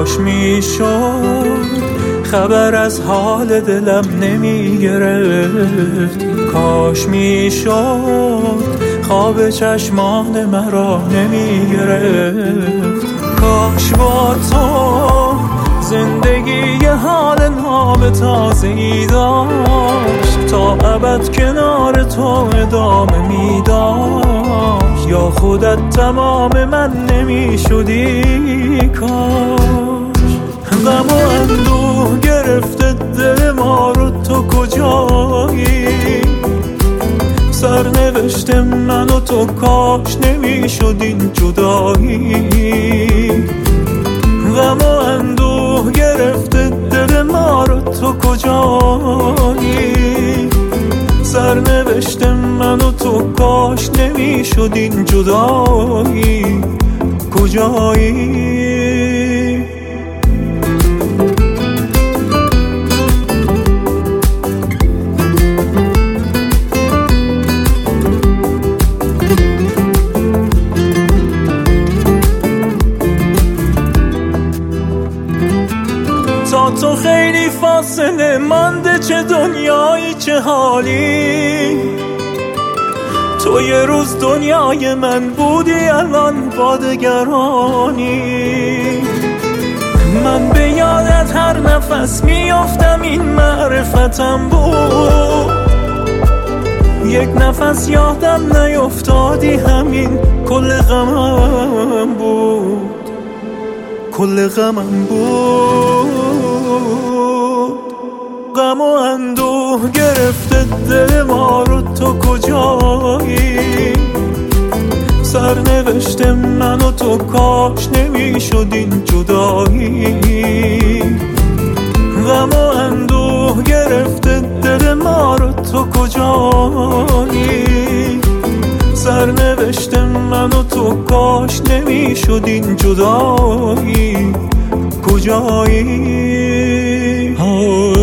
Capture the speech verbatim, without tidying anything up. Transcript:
کاش میشد خبر از حال دلم نمی گرفت، کاش میشد خواب چشمان مرا نمی گرفت، کاش با تو زندگی حال ناب تازه‌ای داشت، تا ابد کنار تو ادامه می داشت، یا خودت تمام من نمی شدی. کاش غم و اندوه گرفته دل ما رو، تو کجایی؟ سرنوشت من و تو کاش نمی شدین جدایی. غم و اندوه گرفته دل ما رو، تو کجایی؟ سرنوشت من و تو کاش نمی شدین جدایی. کجایی؟ تا تو خیلی فاصله مانده، چه دنیایی چه حالی. تو یه روز دنیای من بودی، الان با دگرانی. من به یادت هر نفس میافتم، این معرفتم بود. یک نفس یادم نیفتادی، همین کل غمم بود، کل غمم بود. غم و اندوه گرفته دل ما رو، تو کجایی؟ سرنوشت من و تو کاش نمی شدین جدایی. غم و اندوه گرفته دل ما رو، تو کجایی؟ سرنوشت من و تو کاش نمی شدین جدایی. کجایی؟